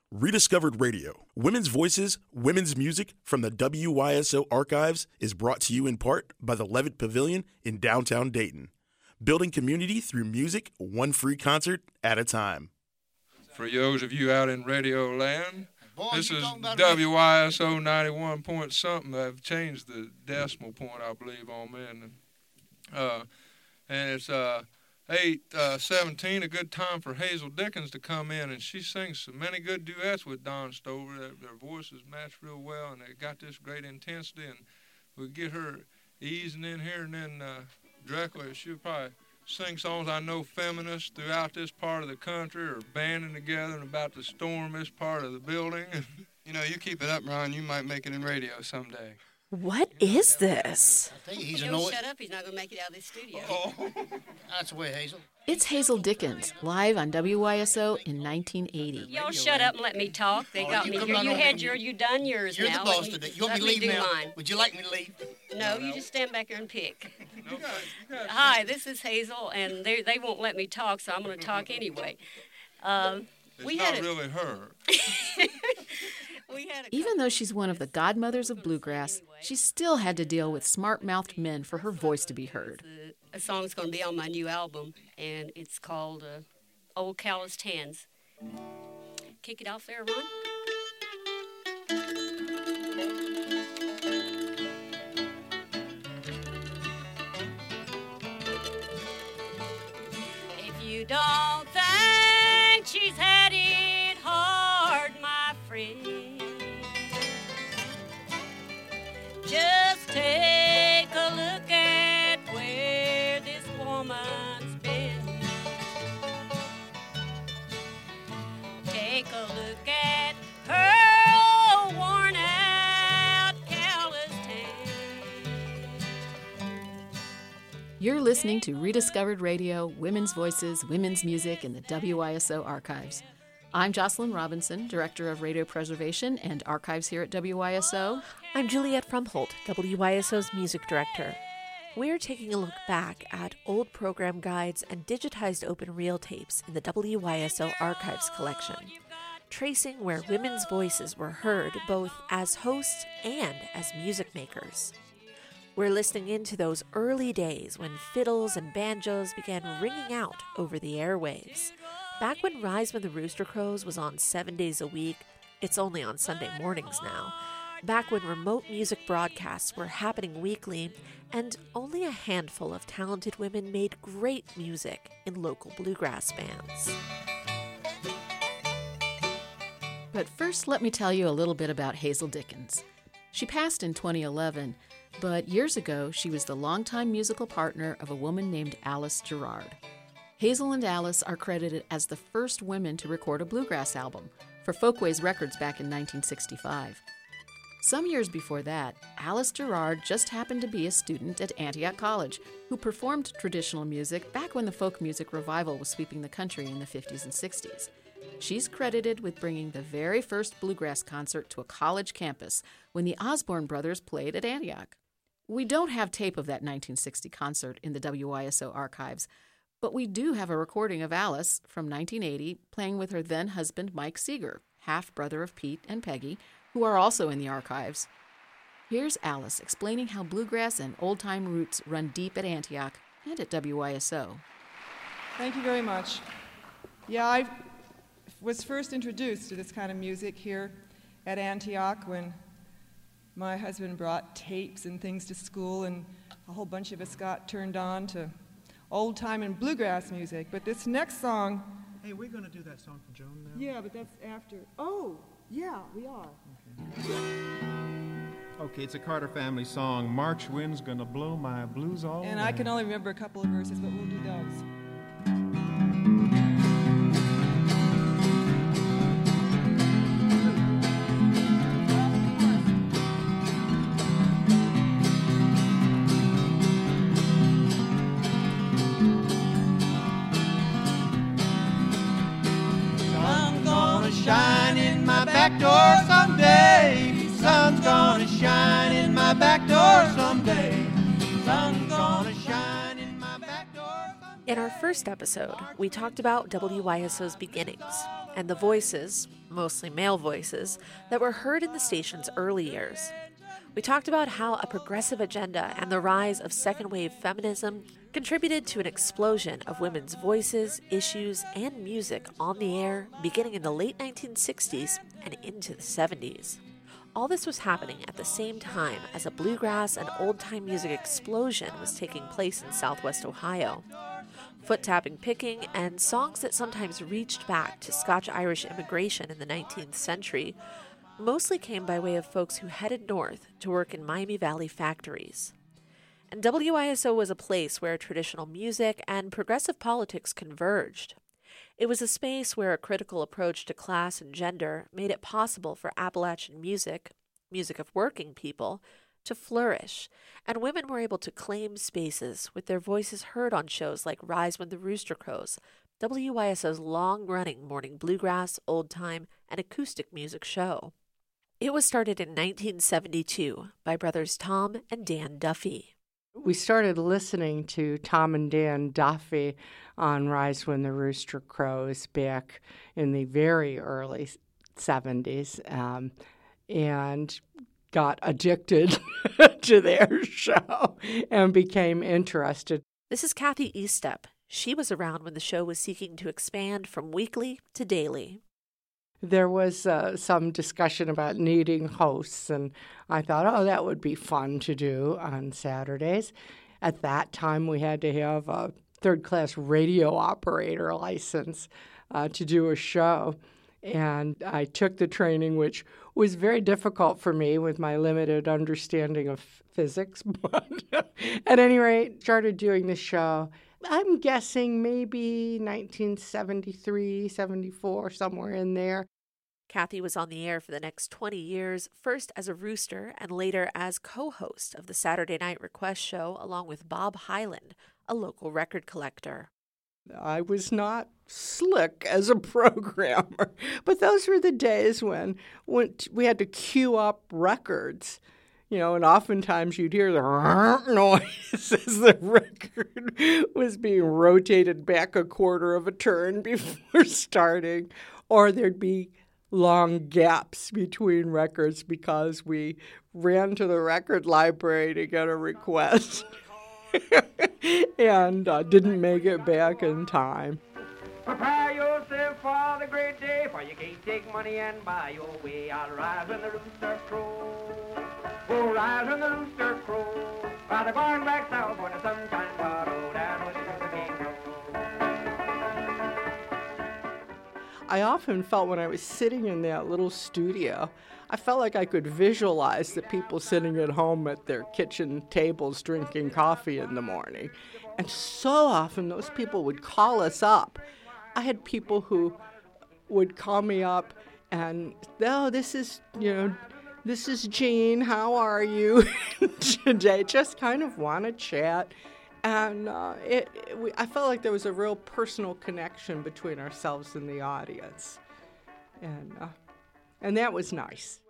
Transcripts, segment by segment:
Rediscovered Radio, Women's Voices, Women's Music from the WYSO Archives is brought to you in part by the Levitt Pavilion in downtown Dayton. Building community through music, one free concert at a time. For those of you out in radio land, this is WYSO 91 point something. I've changed the decimal point, I believe, on me. And it's 8:17, a good time for Hazel Dickens to come in, and she sings so many good duets with Don Stover. Their voices match real well, and they got this great intensity, and we get her easing in here, and then directly she'll probably sing songs I know feminists throughout this part of the country are banding together and about to storm this part of the building. You know, you keep it up, Ron, you might make it in radio someday. What is this? Don't shut up. He's not going to make it out of this studio. Oh. That's the way, Hazel. It's Hazel Dickens, live on WYSO in 1980. Y'all shut up and let me talk. They got me here. You done yours You're now. the boss today. You want me to leave now? Mine. Would you like me to leave? No, you just stand back there and pick. Hi, this is Hazel, and they won't let me talk, so I'm going to talk anyway. It's not really her. Even though she's one of the godmothers of bluegrass, she still had to deal with smart-mouthed men for her voice to be heard. A song's going to be on my new album, and it's called Old Calloused Hands. Kick it off there, Ron. If you don't think she's had it hard, my friend, just take a look at where this woman's been. Take a look at her old worn out calloused hands. You're listening to Rediscovered Radio, Women's Voices, Women's Music in the WYSO Archives. I'm Jocelyn Robinson, Director of Radio Preservation and Archives here at WYSO. I'm Juliette Frumholt, WYSO's Music Director. We're taking a look back at old program guides and digitized open reel tapes in the WYSO Archives collection, tracing where women's voices were heard both as hosts and as music makers. We're listening into those early days when fiddles and banjos began ringing out over the airwaves. Back when Rise with the Rooster Crows was on 7 days a week, it's only on Sunday mornings now. Back when remote music broadcasts were happening weekly, and only a handful of talented women made great music in local bluegrass bands. But first, let me tell you a little bit about Hazel Dickens. She passed in 2011, but years ago, she was the longtime musical partner of a woman named Alice Gerard. Hazel and Alice are credited as the first women to record a bluegrass album for Folkways Records back in 1965. Some years before that, Alice Gerard just happened to be a student at Antioch College who performed traditional music back when the folk music revival was sweeping the country in the 50s and 60s. She's credited with bringing the very first bluegrass concert to a college campus when the Osborne brothers played at Antioch. We don't have tape of that 1960 concert in the WYSO archives, but we do have a recording of Alice from 1980 playing with her then-husband Mike Seeger, half-brother of Pete and Peggy, who are also in the archives. Here's Alice explaining how bluegrass and old-time roots run deep at Antioch and at WYSO. Thank you very much. Yeah, I was first introduced to this kind of music here at Antioch when my husband brought tapes and things to school, and a whole bunch of us got turned on to old-time and bluegrass music. But this next song... Hey, we're going to do that song for Joan now? Yeah, but that's after... Oh, yeah, we are. Okay, it's a Carter family song, March Wind's Gonna Blow My Blues All And Down. I can only remember a couple of verses, but we'll do those. Shine in my back door someday. Sun's gonna shine in my back door someday. Sun's gonna shine in my back door someday. In our first episode, we talked about WYSO's beginnings and the voices, mostly male voices, that were heard in the station's early years. We talked about how a progressive agenda and the rise of second-wave feminism contributed to an explosion of women's voices, issues, and music on the air beginning in the late 1960s and into the 70s. All this was happening at the same time as a bluegrass and old-time music explosion was taking place in Southwest Ohio. Foot-tapping picking and songs that sometimes reached back to Scotch-Irish immigration in the 19th century mostly came by way of folks who headed north to work in Miami Valley factories. And WYSO was a place where traditional music and progressive politics converged. It was a space where a critical approach to class and gender made it possible for Appalachian music, music of working people, to flourish, and women were able to claim spaces with their voices heard on shows like Rise When the Rooster Crows, WYSO's long-running morning bluegrass, old-time, and acoustic music show. It was started in 1972 by brothers Tom and Dan Duffy. We started listening to Tom and Dan Duffy on Rise When the Rooster Crows back in the very early 70s and got addicted to their show and became interested. This is Kathy Eastep. She was around when the show was seeking to expand from weekly to daily. There was some discussion about needing hosts, and I thought, oh, that would be fun to do on Saturdays. At that time, we had to have a third-class radio operator license to do a show. And I took the training, which was very difficult for me with my limited understanding of physics. But at any rate, started doing the show. I'm guessing maybe 1973, 74, somewhere in there. Kathy was on the air for the next 20 years, first as a rooster and later as co-host of the Saturday Night Request show along with Bob Hyland, a local record collector. I was not slick as a programmer, but those were the days when we had to queue up records, and oftentimes you'd hear the noise as the record was being rotated back a quarter of a turn before starting, or there'd be long gaps between records because we ran to the record library to get a request. And didn't make it back in time. Prepare yourself for the great day, for you can't take money and buy your way. I'll rise when the rooster crows. Oh, rise when the rooster crows. By the barn back south when the sun shines hard, oh, down with the sugar cane road. I often felt when I was sitting in that little studio, I felt like I could visualize the people sitting at home at their kitchen tables drinking coffee in the morning. And so often those people would call us up. I had people who would call me up and, oh, this is Jean, how are you today? Just kind of want to chat. And I felt like there was a real personal connection between ourselves and the audience. And that was nice.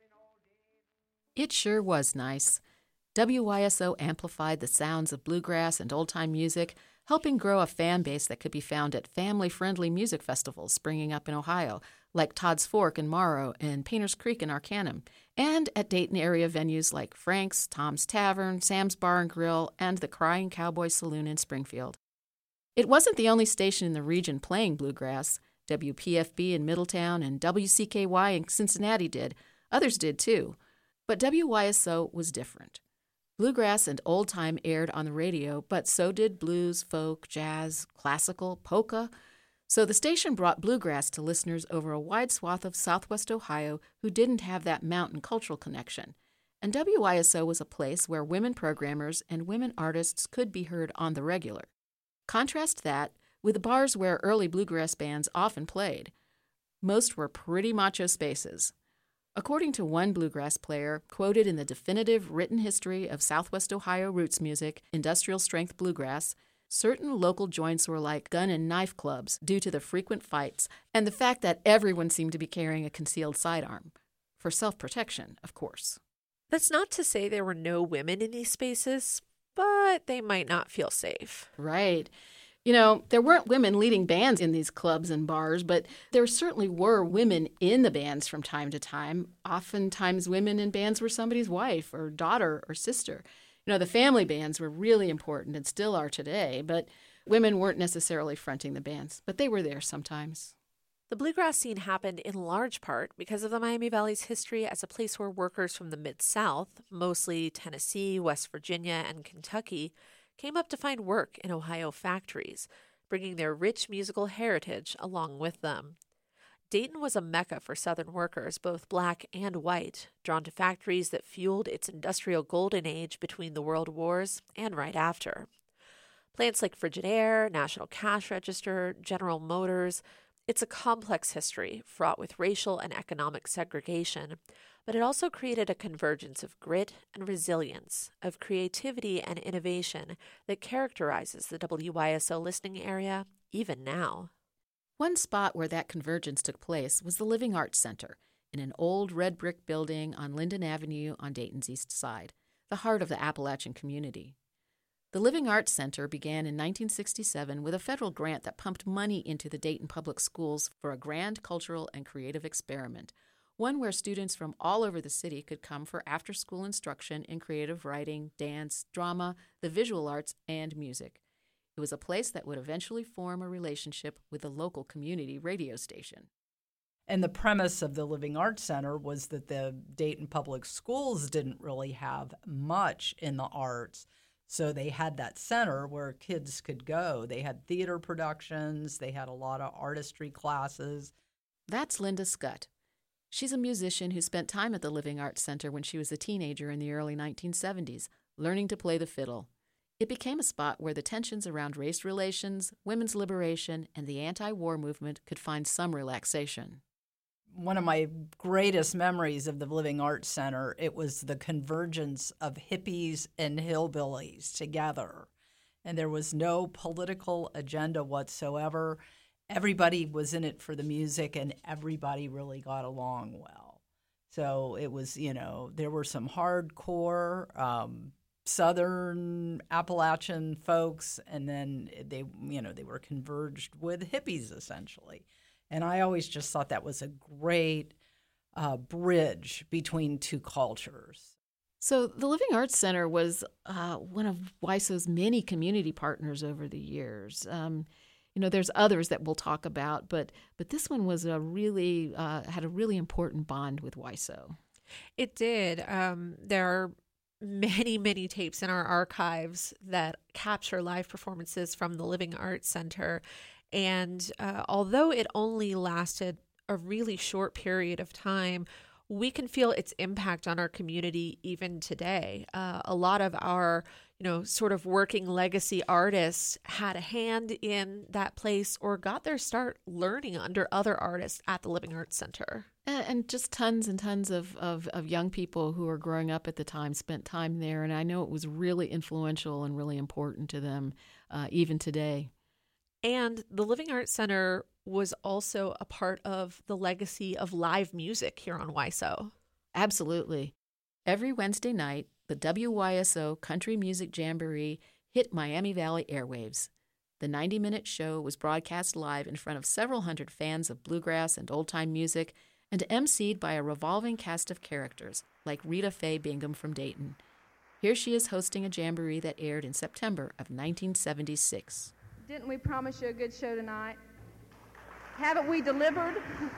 It sure was nice. WYSO amplified the sounds of bluegrass and old-time music, helping grow a fan base that could be found at family-friendly music festivals springing up in Ohio, like Todd's Fork in Morrow and Painters Creek in Arcanum, and at Dayton area venues like Frank's, Tom's Tavern, Sam's Bar and Grill, and the Crying Cowboy Saloon in Springfield. It wasn't the only station in the region playing bluegrass. WPFB in Middletown and WCKY in Cincinnati did. Others did too. But WYSO was different. Bluegrass and old time aired on the radio, but so did blues, folk, jazz, classical, polka. So the station brought bluegrass to listeners over a wide swath of Southwest Ohio who didn't have that mountain cultural connection. And WYSO was a place where women programmers and women artists could be heard on the regular. Contrast that with the bars where early bluegrass bands often played. Most were pretty macho spaces. According to one bluegrass player, quoted in the definitive written history of Southwest Ohio roots music, industrial strength bluegrass, certain local joints were like gun and knife clubs due to the frequent fights and the fact that everyone seemed to be carrying a concealed sidearm. For self-protection, of course. That's not to say there were no women in these spaces, but they might not feel safe. Right. You know, there weren't women leading bands in these clubs and bars, but there certainly were women in the bands from time to time. Oftentimes women in bands were somebody's wife or daughter or sister. You know, the family bands were really important and still are today, but women weren't necessarily fronting the bands, but they were there sometimes. The bluegrass scene happened in large part because of the Miami Valley's history as a place where workers from the Mid-South, mostly Tennessee, West Virginia, and Kentucky, came up to find work in Ohio factories, bringing their rich musical heritage along with them. Dayton was a mecca for Southern workers, both black and white, drawn to factories that fueled its industrial golden age between the world wars and right after. Plants like Frigidaire, National Cash Register, General Motors. It's a complex history fraught with racial and economic segregation, but it also created a convergence of grit and resilience, of creativity and innovation that characterizes the WYSO listening area even now. One spot where that convergence took place was the Living Arts Center, in an old red brick building on Linden Avenue on Dayton's east side, the heart of the Appalachian community. The Living Arts Center began in 1967 with a federal grant that pumped money into the Dayton Public Schools for a grand cultural and creative experiment, one where students from all over the city could come for after-school instruction in creative writing, dance, drama, the visual arts, and music. It was a place that would eventually form a relationship with the local community radio station. And the premise of the Living Arts Center was that the Dayton Public Schools didn't really have much in the arts. So they had that center where kids could go. They had theater productions. They had a lot of artistry classes. That's Linda Scott. She's a musician who spent time at the Living Arts Center when she was a teenager in the early 1970s, learning to play the fiddle. It became a spot where the tensions around race relations, women's liberation, and the anti-war movement could find some relaxation. One of my greatest memories of the Living Arts Center, it was the convergence of hippies and hillbillies together. And there was no political agenda whatsoever. Everybody was in it for the music, and everybody really got along well. So it was, there were some hardcore Southern Appalachian folks, and then they were converged with hippies, essentially. And I always just thought that was a great bridge between two cultures. So the Living Arts Center was one of WYSO's many community partners over the years. There's others that we'll talk about, but this one was had a really important bond with WYSO. It did. There are many, many tapes in our archives that capture live performances from the Living Arts Center. And although it only lasted a really short period of time, we can feel its impact on our community even today. A lot of our, sort of working legacy artists had a hand in that place or got their start learning under other artists at the Living Arts Center. And just tons and tons of young people who were growing up at the time spent time there. And I know it was really influential and really important to them even today. And the Living Arts Center was also a part of the legacy of live music here on WYSO. Absolutely. Every Wednesday night, the WYSO Country Music Jamboree hit Miami Valley airwaves. The 90-minute show was broadcast live in front of several hundred fans of bluegrass and old-time music and emceed by a revolving cast of characters like Rita Faye Bingham from Dayton. Here she is hosting a jamboree that aired in September of 1976. Didn't we promise you a good show tonight? Haven't we delivered?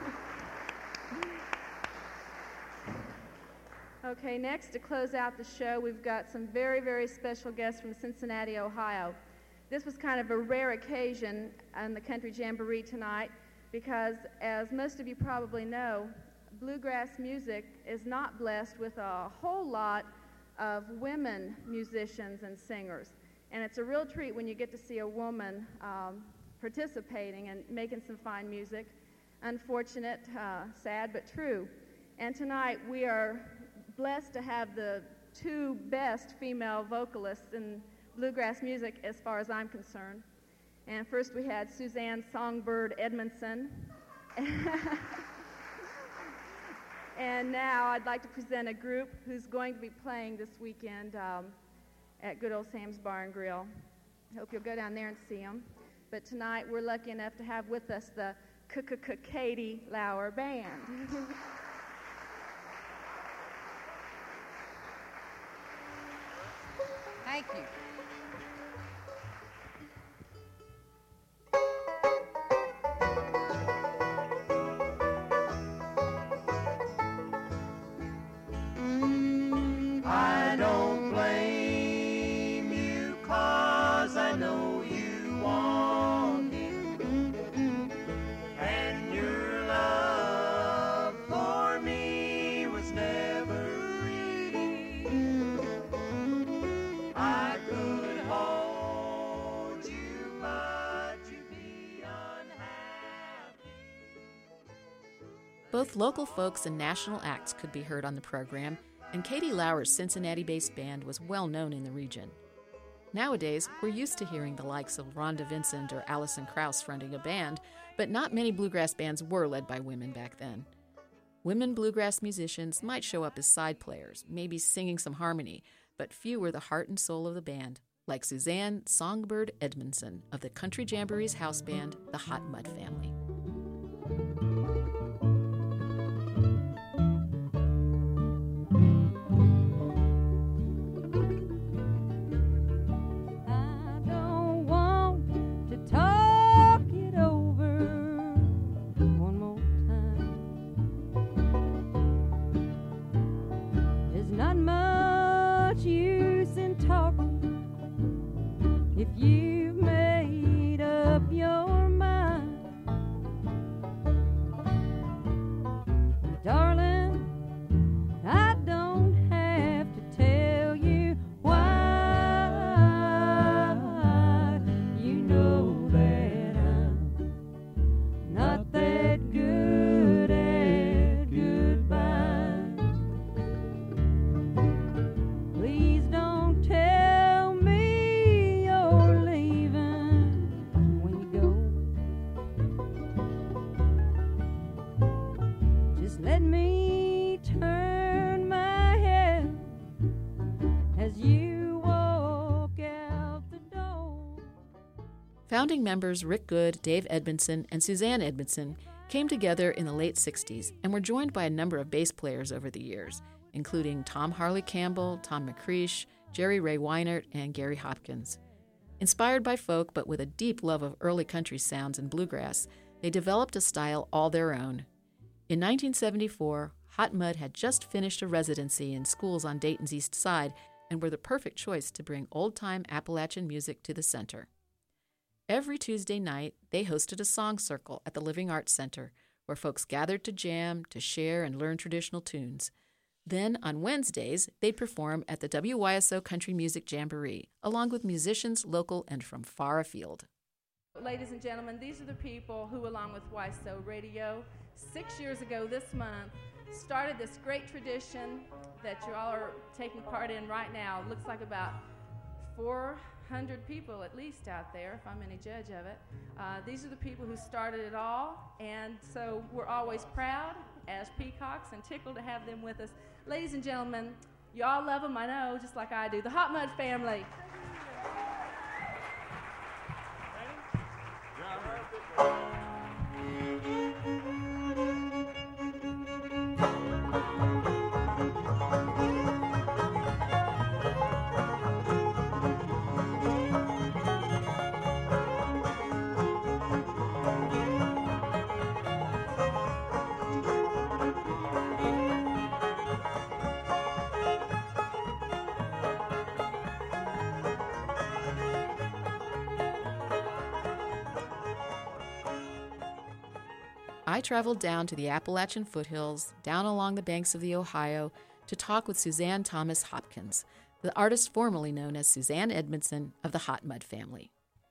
Okay, next to close out the show, we've got some very, very special guests from Cincinnati, Ohio. This was kind of a rare occasion on the Country Jamboree tonight because, as most of you probably know, bluegrass music is not blessed with a whole lot of women musicians and singers. And it's a real treat when you get to see a woman participating and making some fine music. Unfortunate, sad, but true. And tonight we are blessed to have the two best female vocalists in bluegrass music as far as I'm concerned. And first we had Suzanne Songbird Edmondson. And now I'd like to present a group who's going to be playing this weekend at Good Old Sam's Bar and Grill. Hope you'll go down there and see them. But tonight we're lucky enough to have with us the Katie Lauer Band. Thank you. I don't blame you, 'cause I know you want it, and your love for me was never real. I could hold you, but you'd be unhappy. Both local folks and national acts could be heard on the program, and Katie Lauer's Cincinnati-based band was well known in the region. Nowadays, we're used to hearing the likes of Rhonda Vincent or Alison Krauss fronting a band, but not many bluegrass bands were led by women back then. Women bluegrass musicians might show up as side players, maybe singing some harmony, but few were the heart and soul of the band, like Suzanne Songbird Edmondson of the Country Jamboree's house band, the Hot Mud Family. You've made up your mind, darling. I don't have to tell you why. You know that I'm not that good at goodbye. Please don't tell me you're leaving when you go. Just let me turn my head as you walk out the door. Founding members Rick Good, Dave Edmondson, and Suzanne Edmondson came together in the late 60s and were joined by a number of bass players over the years, including Tom Harley Campbell, Tom McCreesh, Jerry Ray Weinert, and Gary Hopkins. Inspired by folk but with a deep love of early country sounds and bluegrass, they developed a style all their own. In 1974, Hot Mud had just finished a residency in schools on Dayton's East Side and were the perfect choice to bring old-time Appalachian music to the center. Every Tuesday night, they hosted a song circle at the Living Arts Center, where folks gathered to jam, to share, and learn traditional tunes. Then, on Wednesdays, they'd perform at the WYSO Country Music Jamboree, along with musicians local and from far afield. Ladies and gentlemen, these are the people who, along with YSO Radio, 6 years ago this month, started this great tradition that you all are taking part in right now. It looks like about 400 people at least out there, if I'm any judge of it. These are the people who started it all, and so we're always proud as peacocks and tickled to have them with us. Ladies and gentlemen, you all love them, I know, just like I do. The Hot Mud Family. I traveled down to the Appalachian foothills, down along the banks of the Ohio, to talk with Suzanne Thomas Hopkins, the artist formerly known as Suzanne Edmondson of the Hot Mud Family.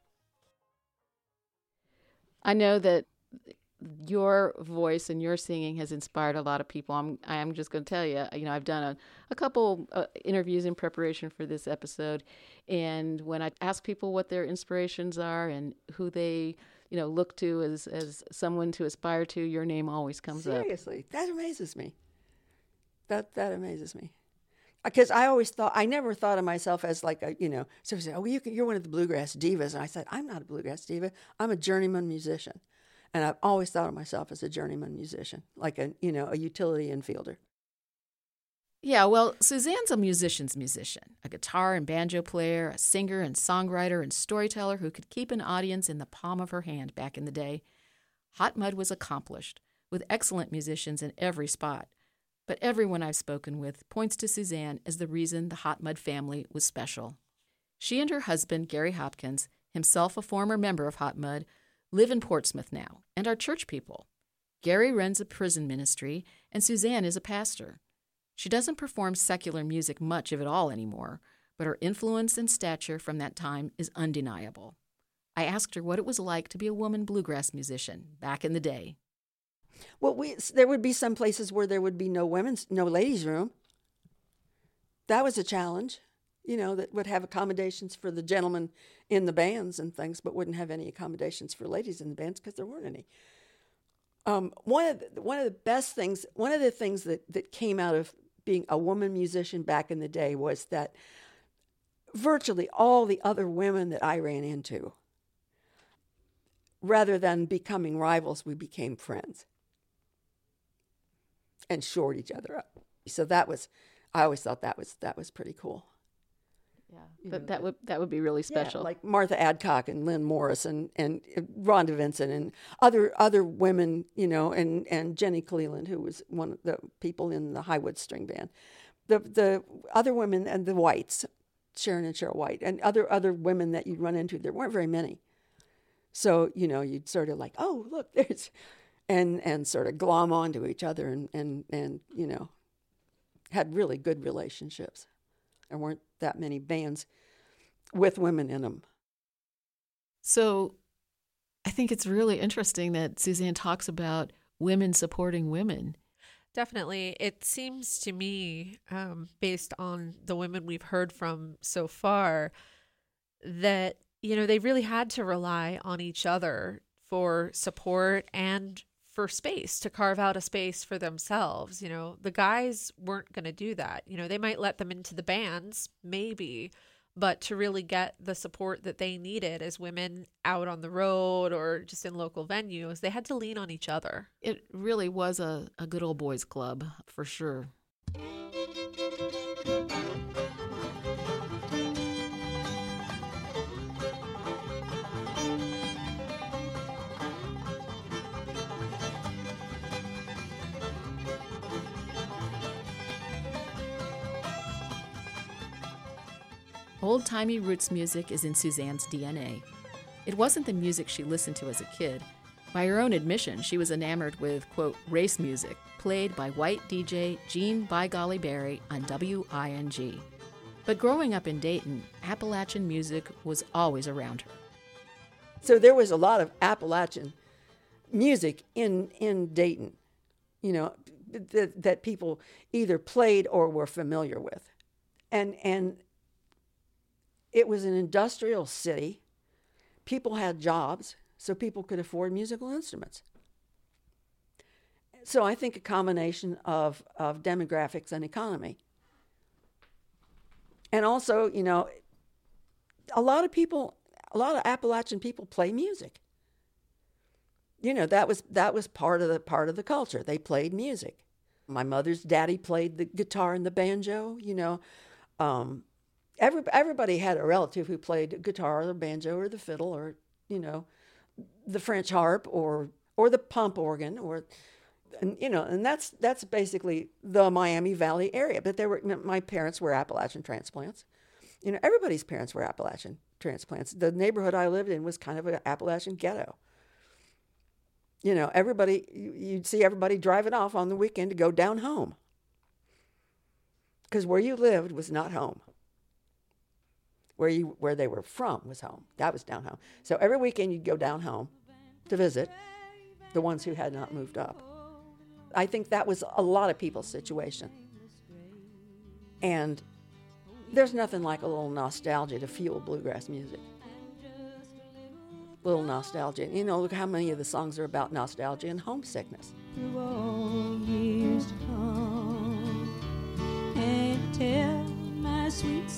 I know that your voice and your singing has inspired a lot of people. I'm just going to tell you, I've done a couple interviews in preparation for this episode, and when I ask people what their inspirations are and who they look to as someone to aspire to, your name always comes up. Seriously, that amazes me. That amazes me. because I never thought of myself as like a, so said, oh, you're one of the bluegrass divas. And I said, I'm not a bluegrass diva. I'm a journeyman musician. And I've always thought of myself as a journeyman musician, like a utility infielder. Yeah, well, Suzanne's a musician's musician, a guitar and banjo player, a singer and songwriter and storyteller who could keep an audience in the palm of her hand back in the day. Hot Mud was accomplished, with excellent musicians in every spot. But everyone I've spoken with points to Suzanne as the reason the Hot Mud family was special. She and her husband, Gary Hopkins, himself a former member of Hot Mud, live in Portsmouth now and are church people. Gary runs a prison ministry, and Suzanne is a pastor. She doesn't perform secular music much of it all anymore, but her influence and stature from that time is undeniable. I asked her what it was like to be a woman bluegrass musician back in the day. Well, there would be some places where there would be no ladies' room. That was a challenge, that would have accommodations for the gentlemen in the bands and things, but wouldn't have any accommodations for ladies in the bands because there weren't any. One of the things that came out of being a woman musician back in the day was that virtually all the other women that I ran into, rather than becoming rivals, we became friends and shored each other up. So I always thought that was pretty cool. Yeah, but that would be really special. Yeah, like Martha Adcock and Lynn Morris and Rhonda Vincent and other women, and Jenny Cleland, who was one of the people in the Highwood String Band. The other women and the Whites, Sharon and Cheryl White, and other women that you'd run into, there weren't very many. So, you'd sort of like, oh, look, there's, and sort of glom onto each other and had really good relationships. There weren't that many bands with women in them. So I think it's really interesting that Suzanne talks about women supporting women. Definitely. It seems to me, based on the women we've heard from so far, that, they really had to rely on each other for support and for space, to carve out a space for themselves. The guys weren't going to do that. They might let them into the bands, maybe, but to really get the support that they needed as women out on the road or just in local venues, they had to lean on each other. It really was a good old boys club, for sure. Old-timey roots music is in Suzanne's DNA. It wasn't the music she listened to as a kid. By her own admission, she was enamored with, quote, race music, played by white DJ Gene By Golly Berry on WING. But growing up in Dayton, Appalachian music was always around her. So there was a lot of Appalachian music in Dayton, that people either played or were familiar with. And it was an industrial city. People had jobs, so people could afford musical instruments. So I think a combination of demographics and economy. And also, a lot of Appalachian people play music. That was part of the culture. They played music. My mother's daddy played the guitar and the banjo, Everybody had a relative who played guitar or the banjo or the fiddle or, the French harp or the pump organ and that's basically the Miami Valley area. But my parents were Appalachian transplants. Everybody's parents were Appalachian transplants. The neighborhood I lived in was kind of an Appalachian ghetto. You'd see everybody driving off on the weekend to go down home. Because where you lived was not home. Where they were from was home. That was down home. So every weekend you'd go down home to visit the ones who had not moved up. I think that was a lot of people's situation. And there's nothing like a little nostalgia to fuel bluegrass music. Little nostalgia. Look how many of the songs are about nostalgia and homesickness. Through all years to come, and tell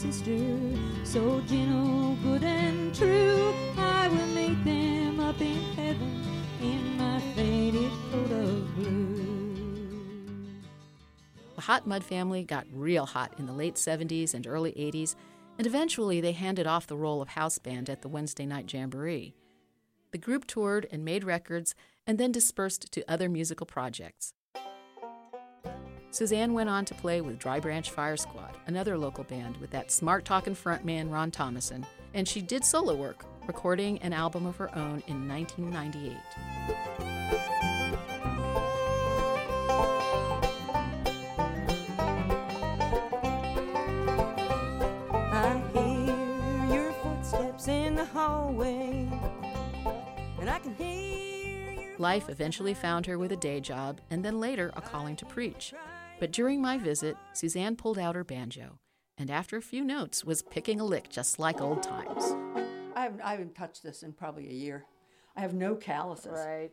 sister, so gentle, good and true. I will meet them up in heaven in my faded coat of blue. The Hot Mud Family got real hot in the late 70s and early 80s, and eventually they handed off the role of house band at the Wednesday Night Jamboree. The group toured and made records and then dispersed to other musical projects. Suzanne went on to play with Dry Branch Fire Squad, another local band with that smart-talking frontman Ron Thomason, and she did solo work, recording an album of her own in 1998. I hear your footsteps in the hallway, and I can hear your... Life eventually found her with a day job and then later a calling to preach. But during my visit, Suzanne pulled out her banjo, and after a few notes was picking a lick just like old times. I haven't touched this in probably a year. I have no calluses. Right.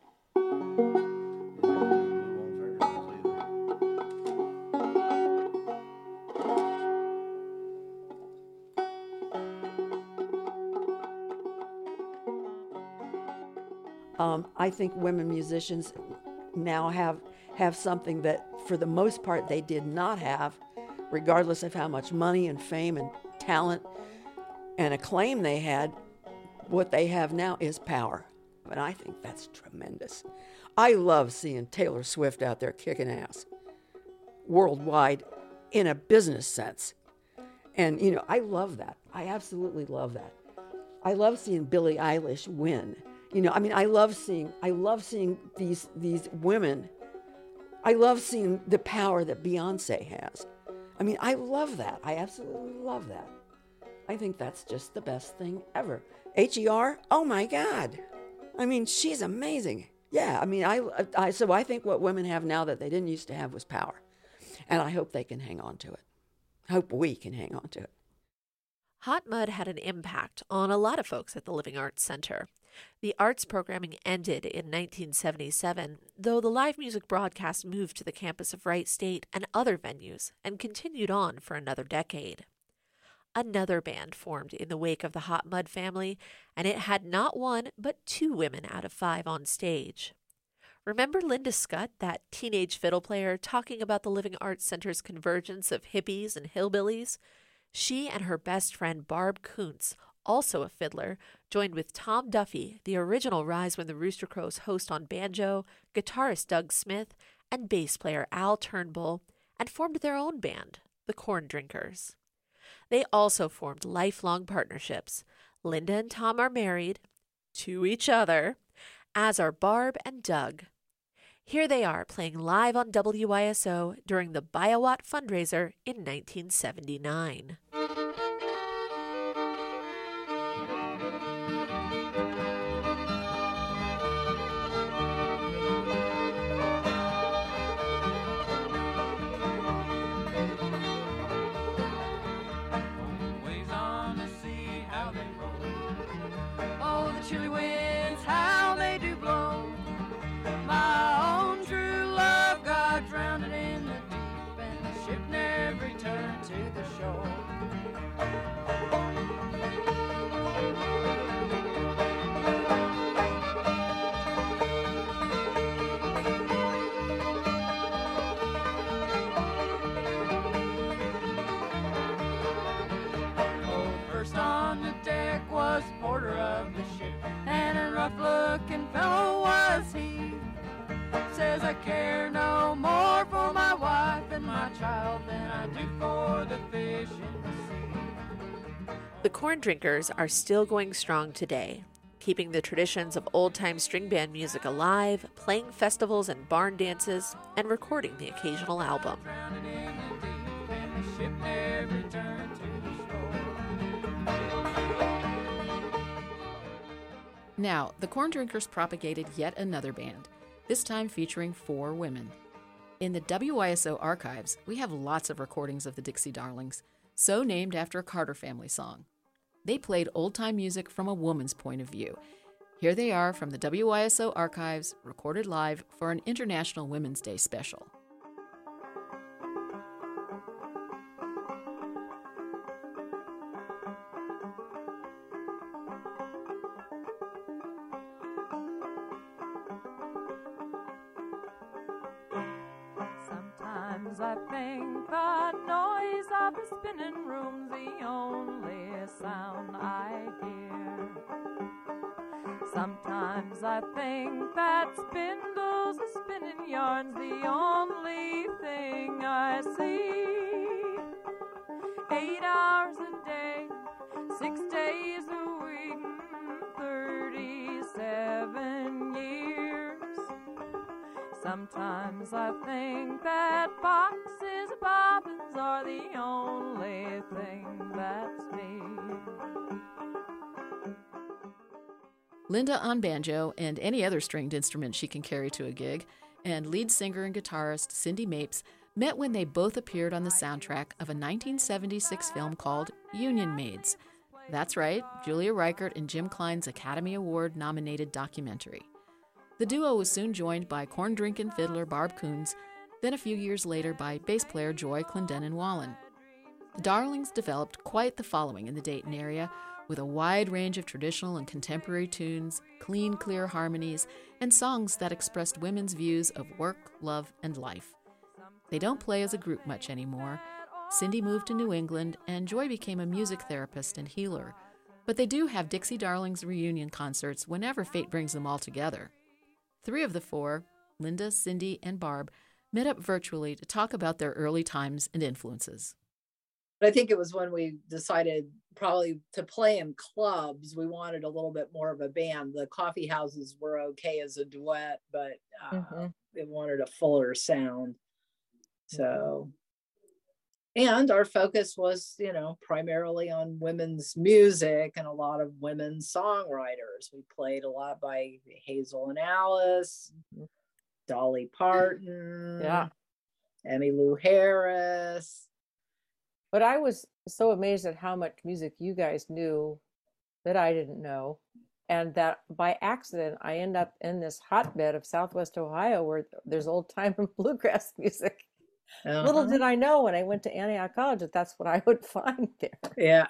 I think women musicians now have something that, for the most part, they did not have, regardless of how much money and fame and talent and acclaim they had. What they have now is power. And I think that's tremendous. I love seeing Taylor Swift out there kicking ass worldwide in a business sense. And, you know, I love that. I absolutely love that. I love seeing Billie Eilish win. You know, I mean, I love seeing these women. I love seeing the power that Beyonce has. I mean, I love that. I absolutely love that. I think that's just the best thing ever. HER, oh my God. I mean, she's amazing. Yeah, I mean, so I think what women have now that they didn't used to have was power. And I hope they can hang on to it. I hope we can hang on to it. Hot Mud had an impact on a lot of folks at the Living Arts Center. The arts programming ended in 1977, though the live music broadcast moved to the campus of Wright State and other venues and continued on for another decade. Another band formed in the wake of the Hot Mud Family, and it had not one but 2 women out of 5 on stage. Remember Linda Scutt, that teenage fiddle player, talking about the Living Arts Center's convergence of hippies and hillbillies? She and her best friend Barb Kuntz, also a fiddler, joined with Tom Duffy, the original Rise When the Rooster Crows host on banjo, guitarist Doug Smith, and bass player Al Turnbull, and formed their own band, the Corn Drinkers. They also formed lifelong partnerships. Linda and Tom are married to each other, as are Barb and Doug. Here they are playing live on WYSO during the Biawatt fundraiser in 1979. Chilly winds, how they do blow. My own true love got drowned in the deep, and the ship never returned to the shore. Oh, first on the deck was the porter of the ship, and a rough-looking fellow was he. Says, I care no more for my wife and my child than I do for the fish in the sea. The Corn Drinkers are still going strong today, keeping the traditions of old-time string band music alive, playing festivals and barn dances, and recording the occasional album. Now, the Corn Drinkers propagated yet another band, this time featuring 4 women. In the WYSO archives, we have lots of recordings of the Dixie Darlings, so named after a Carter family song. They played old-time music from a woman's point of view. Here they are from the WYSO archives, recorded live for an International Women's Day special. Sometimes I think the noise of the spinning room's the only sound I hear. Sometimes I think that spindles of spinning yarn's the only thing I see. 8 hours a day, 6 days a week, 37 years. Sometimes I think that boxes of bobbins are the only thing that's me. Linda on banjo and any other stringed instrument she can carry to a gig, and lead singer and guitarist Cindy Mapes met when they both appeared on the soundtrack of a 1976 film called Union Maids. That's right, Julia Reichert and Jim Klein's Academy Award-nominated documentary. The duo was soon joined by corn-drinking fiddler Barb Coons, then a few years later by bass player Joy Clendenin Wallen. The Darlings developed quite the following in the Dayton area, with a wide range of traditional and contemporary tunes, clean, clear harmonies, and songs that expressed women's views of work, love, and life. They don't play as a group much anymore. Cindy moved to New England, and Joy became a music therapist and healer. But they do have Dixie Darlings reunion concerts whenever fate brings them all together. 3 of the 4, Linda, Cindy, and Barb, met up virtually to talk about their early times and influences. I think it was when we decided probably to play in clubs, we wanted a little bit more of a band. The coffee houses were okay as a duet, but they wanted a fuller sound. So, and our focus was, primarily on women's music and a lot of women's songwriters. We played a lot by Hazel and Alice, Dolly Parton, Emmylou Harris. But I was so amazed at how much music you guys knew that I didn't know. And that by accident, I end up in this hotbed of Southwest Ohio where there's old time and bluegrass music. Little did I know when I went to Antioch College that that's what I would find there. Yeah.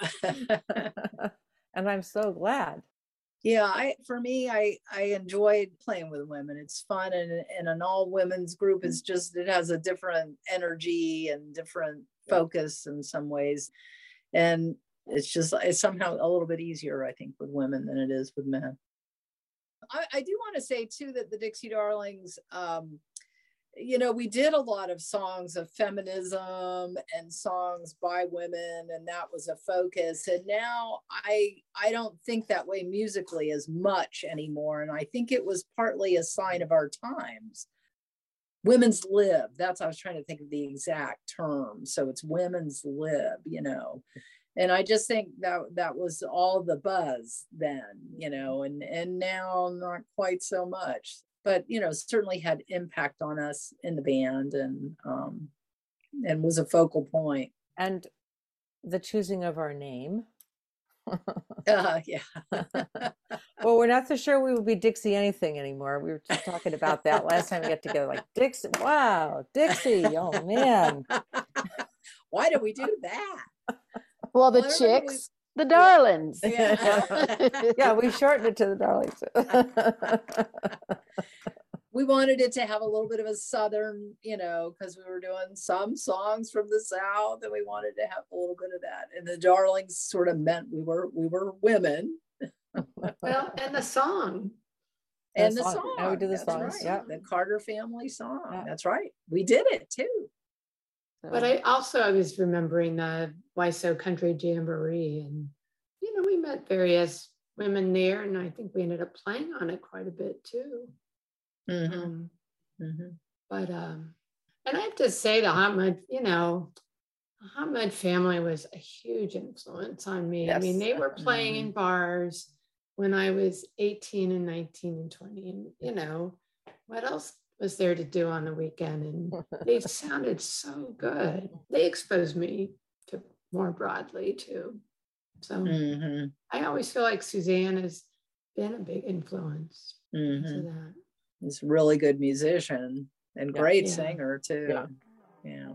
And I'm so glad. Yeah, for me, I enjoyed playing with women. It's fun, and an all women's group is just, it has a different energy and different focus in some ways, and it's somehow a little bit easier, I think, with women than it is with men. I do want to say too that the Dixie Darlings, we did a lot of songs of feminism and songs by women, and that was a focus. And now I don't think that way musically as much anymore. And I think it was partly a sign of our times. Women's lib, I was trying to think of the exact term. So it's women's lib, And I just think that was all the buzz then, and now not quite so much. But certainly had impact on us in the band, and was a focal point. And the choosing of our name. Yeah. Well, we're not so sure we would be Dixie anything anymore. We were just talking about that last time we got together. Like Dixie, wow, Dixie, oh man. Why did we do that? Well, the Chicks. The Darlings. Yeah, we shortened it to the Darlings. We wanted it to have a little bit of a Southern, because we were doing some songs from the South, and we wanted to have a little bit of that. And the Darlings sort of meant we were women. Well, and the song. And the song. Yeah, we did the song. Right. Yeah. The Carter family song. Yeah. That's right. We did it too. But I was remembering the YSO Country Jamboree, and we met various women there, and I think we ended up playing on it quite a bit too. But and I have to say, the Hot Mud family was a huge influence on me. Yes. I mean, they were playing in bars when I was 18 and 19 and 20, and what else was there to do on the weekend? And they sounded so good. They exposed me to more broadly too. So I always feel like Suzanne has been a big influence to that. He's a really good musician and great singer too. Yeah.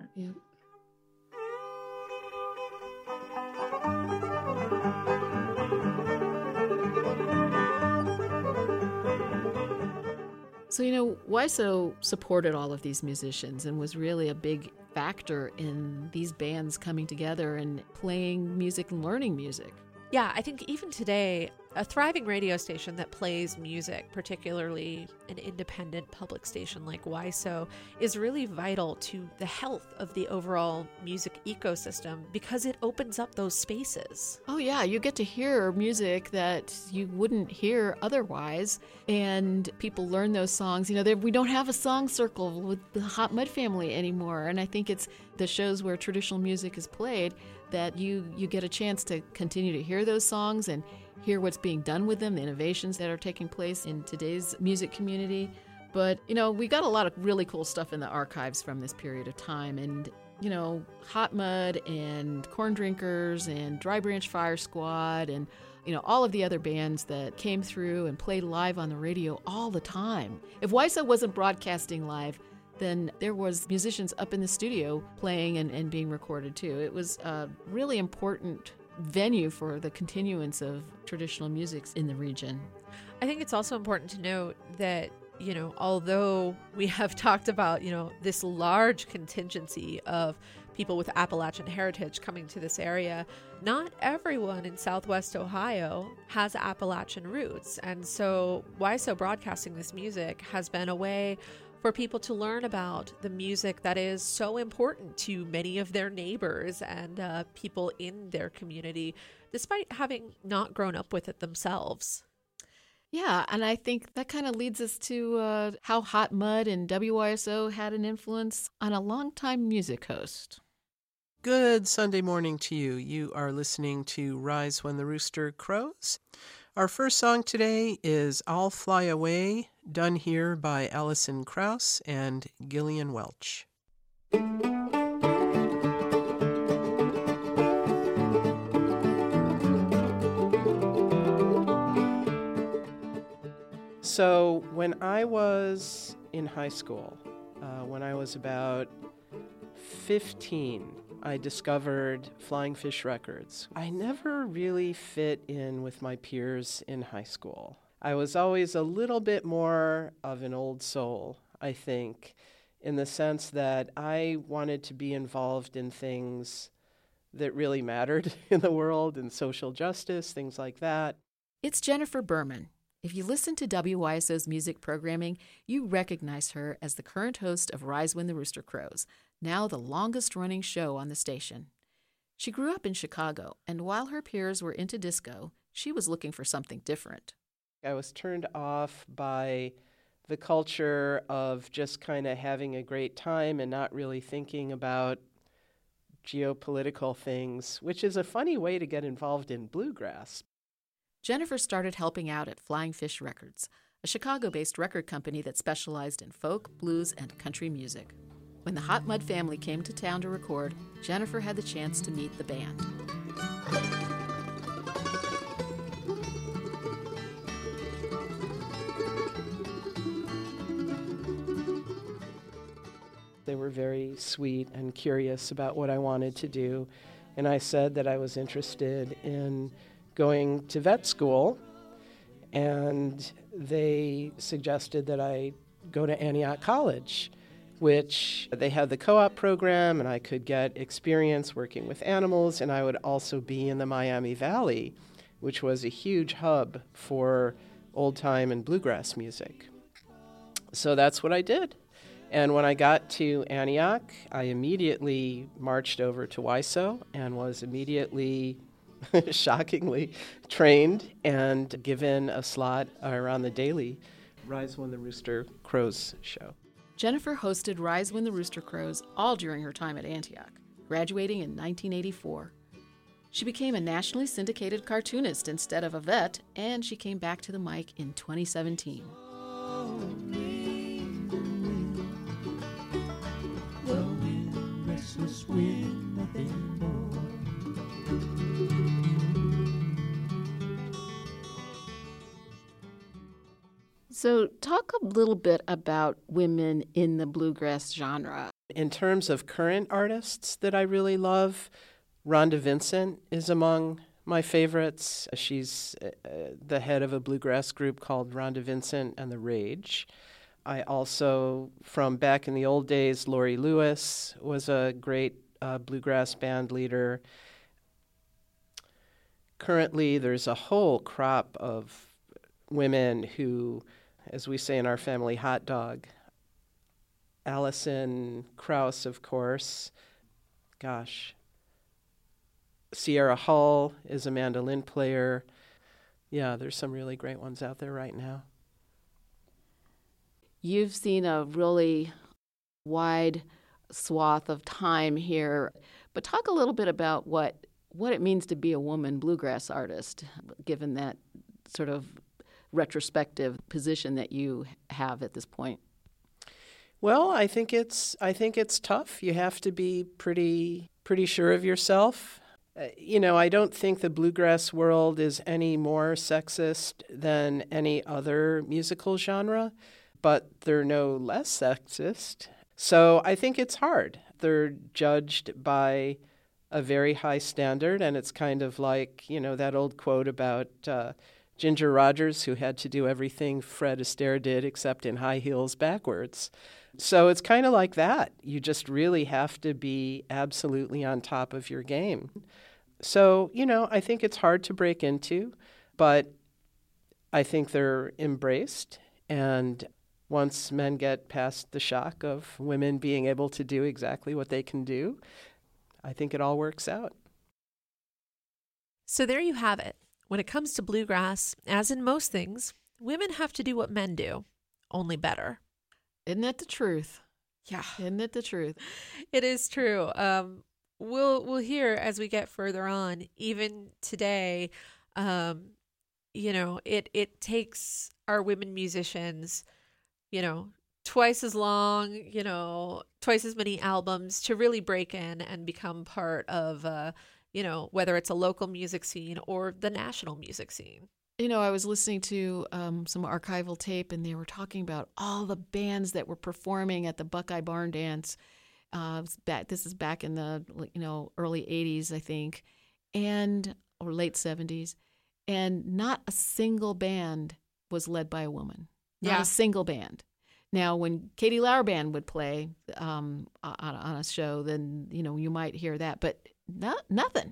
So, YSO supported all of these musicians and was really a big factor in these bands coming together and playing music and learning music. Yeah, I think even today, a thriving radio station that plays music, particularly an independent public station like YSO, is really vital to the health of the overall music ecosystem because it opens up those spaces. Oh yeah, you get to hear music that you wouldn't hear otherwise, and people learn those songs. You know, we don't have a song circle with the Hot Mud Family anymore, and I think it's the shows where traditional music is played that you get a chance to continue to hear those songs and hear what's being done with them, the innovations that are taking place in today's music community. But, you know, we got a lot of really cool stuff in the archives from this period of time. And, you know, Hot Mud and Corn Drinkers and Dry Branch Fire Squad and, you know, all of the other bands that came through and played live on the radio all the time. If YSO wasn't broadcasting live, then there was musicians up in the studio playing and being recorded too. It was a really important venue for the continuance of traditional music in the region. I think it's also important to note that, you know, although we have talked about, you know, this large contingency of people with Appalachian heritage coming to this area, not everyone in Southwest Ohio has Appalachian roots. And so YSO broadcasting this music has been a way for people to learn about the music that is so important to many of their neighbors and people in their community, despite having not grown up with it themselves. Yeah, and I think that kind of leads us to how Hot Mud and WYSO had an influence on a longtime music host. Good Sunday morning to you. You are listening to Rise When the Rooster Crows. Our first song today is I'll Fly Away, done here by Alison Krauss and Gillian Welch. So when I was in high school, when I was about 15, I discovered Flying Fish Records. I never really fit in with my peers in high school. I was always a little bit more of an old soul, I think, in the sense that I wanted to be involved in things that really mattered in the world and social justice, things like that. It's Jennifer Berman. If you listen to WYSO's music programming, you recognize her as the current host of Rise When the Rooster Crows, now the longest-running show on the station. She grew up in Chicago, and while her peers were into disco, she was looking for something different. I was turned off by the culture of just kind of having a great time and not really thinking about geopolitical things, which is a funny way to get involved in bluegrass. Jennifer started helping out at Flying Fish Records, a Chicago-based record company that specialized in folk, blues, and country music. When the Hot Mud Family came to town to record, Jennifer had the chance to meet the band. They were very sweet and curious about what I wanted to do, and I said that I was interested in going to vet school, and they suggested that I go to Antioch College, which they had the co-op program, and I could get experience working with animals, and I would also be in the Miami Valley, which was a huge hub for old-time and bluegrass music. So that's what I did. And when I got to Antioch, I immediately marched over to YSO and was immediately, shockingly, trained and given a slot around the daily Rise When the Rooster Crows show. Jennifer hosted Rise When the Rooster Crows all during her time at Antioch, graduating in 1984. She became a nationally syndicated cartoonist instead of a vet, and she came back to the mic in 2017. So talk a little bit about women in the bluegrass genre. In terms of current artists that I really love, Rhonda Vincent is among my favorites. She's the head of a bluegrass group called Rhonda Vincent and the Rage. I also, from back in the old days, Lori Lewis was a great bluegrass band leader. Currently, there's a whole crop of women who, as we say in our family, hot dog. Alison Krauss, of course. Sierra Hull is a mandolin player. Yeah, there's some really great ones out there right now. You've seen a really wide swath of time here, but talk a little bit about what it means to be a woman bluegrass artist, given that sort of retrospective position that you have at this point. Well, I think it's tough. You have to be pretty sure of yourself. I don't think the bluegrass world is any more sexist than any other musical genre, but they're no less sexist. So I think it's hard. They're judged by a very high standard, and it's kind of like, that old quote about Ginger Rogers, who had to do everything Fred Astaire did except in high heels backwards. So it's kind of like that. You just really have to be absolutely on top of your game. So, I think it's hard to break into, but I think they're embraced. And once men get past the shock of women being able to do exactly what they can do, I think it all works out. So there you have it. When it comes to bluegrass, as in most things, women have to do what men do, only better. Isn't that the truth? Yeah. Isn't it the truth? It is true. We'll hear as we get further on, even today, it takes our women musicians, twice as long, twice as many albums to really break in and become part of, whether it's a local music scene or the national music scene. I was listening to some archival tape, and they were talking about all the bands that were performing at the Buckeye Barn Dance. This is back in the early 80s, I think, or late 70s, and not a single band was led by a woman. Not a single band. Now, when Katie Lauer Band would play on a show, then you might hear that, but nothing.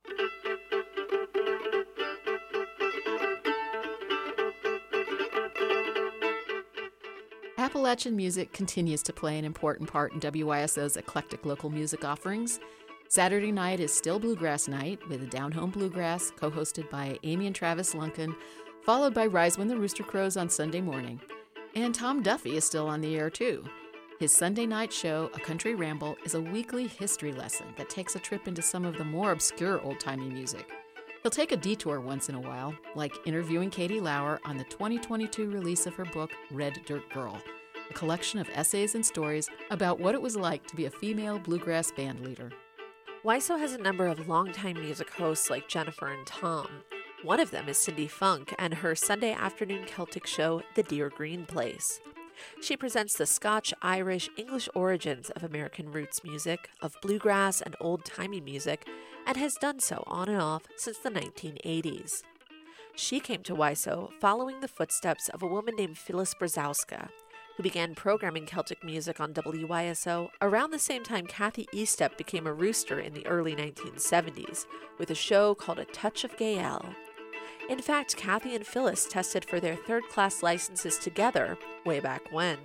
Appalachian music continues to play an important part in WYSO's eclectic local music offerings. Saturday night is still Bluegrass Night with a Down Home Bluegrass co-hosted by Amy and Travis Lunkin, followed by Rise When the Rooster Crows on Sunday morning. And Tom Duffy is still on the air too. His Sunday night show, A Country Ramble, is a weekly history lesson that takes a trip into some of the more obscure old-timey music. He'll take a detour once in a while, like interviewing Katie Lauer on the 2022 release of her book, Red Dirt Girl, a collection of essays and stories about what it was like to be a female bluegrass band leader. WYSO has a number of longtime music hosts like Jennifer and Tom. One of them is Cindy Funk and her Sunday afternoon Celtic show, The Dear Green Place. She presents the Scotch, Irish, English origins of American roots music, of bluegrass and old-timey music, and has done so on and off since the 1980s. She came to WYSO following the footsteps of a woman named Phyllis Brzezowska, who began programming Celtic music on WYSO around the same time Kathy Estep became a rooster in the early 1970s, with a show called A Touch of Gael. In fact, Kathy and Phyllis tested for their third-class licenses together way back when.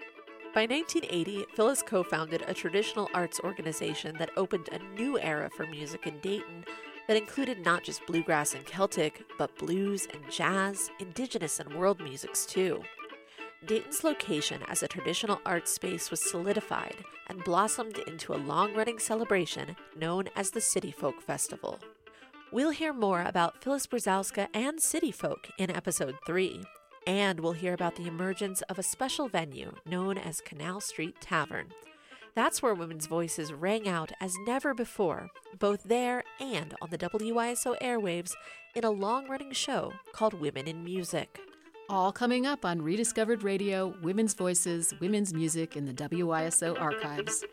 By 1980, Phyllis co-founded a traditional arts organization that opened a new era for music in Dayton that included not just bluegrass and Celtic, but blues and jazz, indigenous and world musics too. Dayton's location as a traditional arts space was solidified and blossomed into a long-running celebration known as the City Folk Festival. We'll hear more about Phyllis Brzezowska and City Folk in Episode 3, and we'll hear about the emergence of a special venue known as Canal Street Tavern. That's where women's voices rang out as never before, both there and on the WYSO airwaves in a long-running show called Women in Music. All coming up on Rediscovered Radio, Women's Voices, Women's Music in the WYSO archives.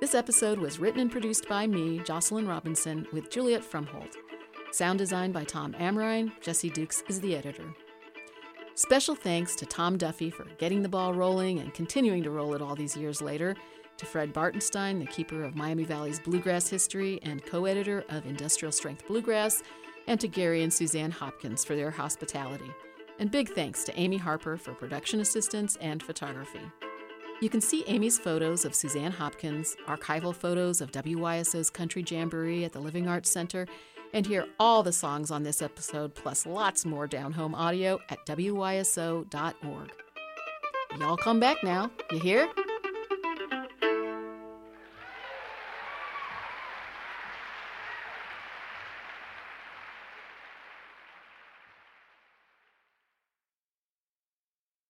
This episode was written and produced by me, Jocelyn Robinson, with Juliet Frumholt. Sound design by Tom Amrine. Jesse Dukes is the editor. Special thanks to Tom Duffy for getting the ball rolling and continuing to roll it all these years later, to Fred Bartenstein, the keeper of Miami Valley's bluegrass history and co-editor of Industrial Strength Bluegrass, and to Gary and Suzanne Hopkins for their hospitality. And big thanks to Amy Harper for production assistance and photography. You can see Amy's photos of Suzanne Hopkins, archival photos of WYSO's Country Jamboree at the Living Arts Center, and hear all the songs on this episode, plus lots more down-home audio at WYSO.org. Y'all come back now, you hear?